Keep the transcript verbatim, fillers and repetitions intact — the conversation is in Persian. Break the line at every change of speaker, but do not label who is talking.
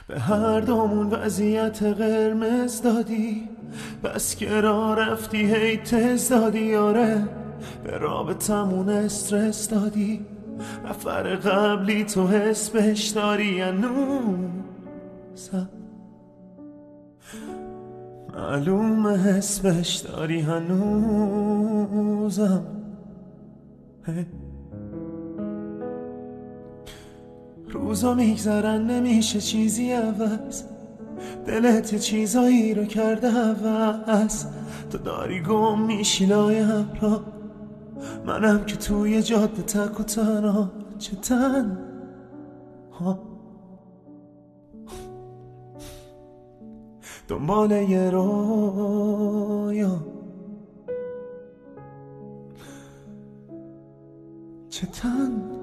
به هر دومون وضعیت قرمز دادی، بس که را رفتی هی تز دادی. آره به رابطمون استرس دادی، نفر قبلی تو حسبش داری هنوزم، معلومه حسبش داری هنوزم. hey. روزا میگذرن نمیشه چیزی عوض، دلت یه چیزایی رو کرده عوض. تو داری گم میشی لای همراه، منم که توی جاده تک و تنها. چه تن ها دنبال یه رویا، چه تن